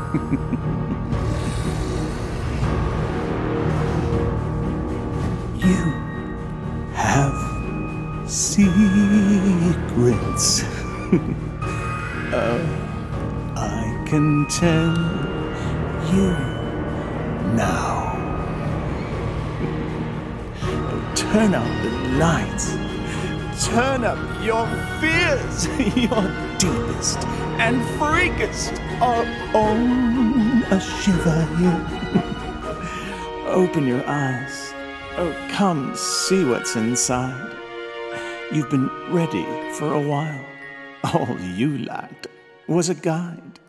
You have secrets. I can tell you now. Turn up the lights. Turn up your fears, your deepest and freakest are on a shiver here. Open your eyes. Oh, come see what's inside. You've been ready for a while. All you lacked was a guide.